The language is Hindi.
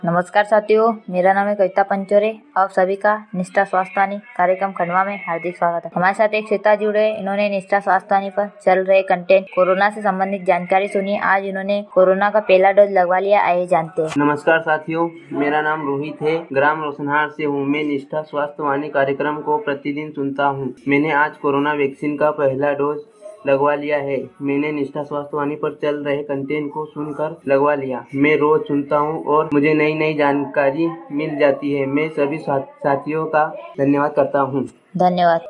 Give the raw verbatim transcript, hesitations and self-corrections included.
नमस्कार साथियों, मेरा नाम है कविता पंचोरे। आप सभी का निष्ठा स्वास्थ्यवाणी कार्यक्रम खंडवा में हार्दिक स्वागत है। हमारे साथ एक श्वेता जुड़े, इन्होंने निष्ठा स्वास्थ्यवाणी पर चल रहे कंटेंट कोरोना से संबंधित जानकारी सुनी। आज इन्होंने कोरोना का पहला डोज लगवा लिया, आइए जानते हैं। नमस्कार साथियों, मेरा नाम रोहित है, ग्राम रोशनहार से हूँ। मैं निष्ठा स्वास्थ्यवाणी कार्यक्रम को प्रतिदिन सुनता हूँ। मैंने आज कोरोना वैक्सीन का पहला डोज लगवा लिया है। मैंने निष्ठा स्वास्थ्यवाणी पर चल रहे कंटेंट को सुनकर लगवा लिया। मैं रोज सुनता हूँ और मुझे नई नई जानकारी मिल जाती है। मैं सभी साथियों का धन्यवाद करता हूँ। धन्यवाद।